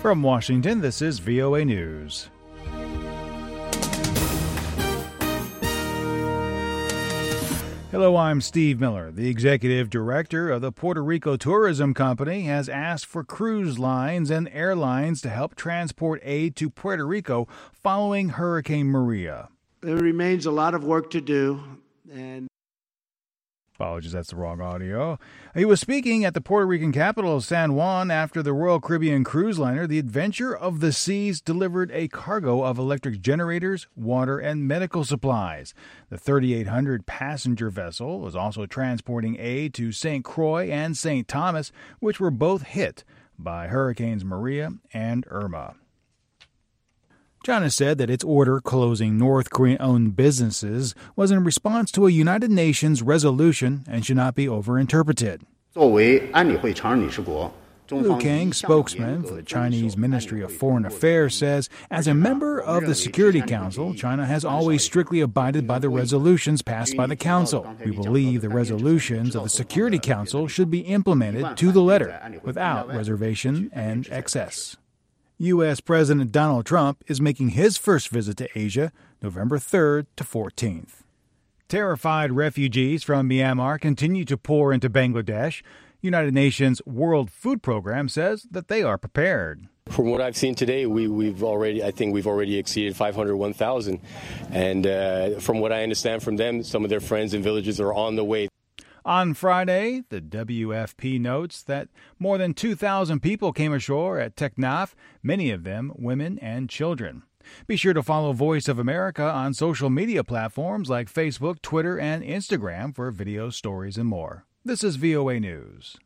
From Washington, this is VOA News. Hello, I'm Steve Miller. The executive director of the Puerto Rico Tourism Company has asked for cruise lines and airlines to help transport aid to Puerto Rico following Hurricane Maria. There remains a lot of work to do, and apologies, that's the wrong audio. He was speaking at the Puerto Rican capital of San Juan after the Royal Caribbean cruise liner, the Adventure of the Seas, delivered a cargo of electric generators, water, and medical supplies. The 3,800-passenger vessel was also transporting aid to St. Croix and St. Thomas, which were both hit by Hurricanes Maria and Irma. China said that its order closing North Korean-owned businesses was in response to a United Nations resolution and should not be overinterpreted. Liu Kang, spokesman for the Chinese Ministry of Foreign Affairs, says, as a member of the Security Council, China has always strictly abided by the resolutions passed by the Council. We believe the resolutions of the Security Council should be implemented to the letter, without reservation and excess. U.S. President Donald Trump is making his first visit to Asia November 3rd to 14th. Terrified refugees from Myanmar continue to pour into Bangladesh. United Nations World Food Program says that they are prepared. From what I've seen today, we've already exceeded 501,000. And from what I understand from them, some of their friends and villages are on the way. On Friday, the WFP notes that more than 2,000 people came ashore at Teknaf, many of them women and children. Be sure to follow Voice of America on social media platforms like Facebook, Twitter, and Instagram for videos, stories, and more. This is VOA News.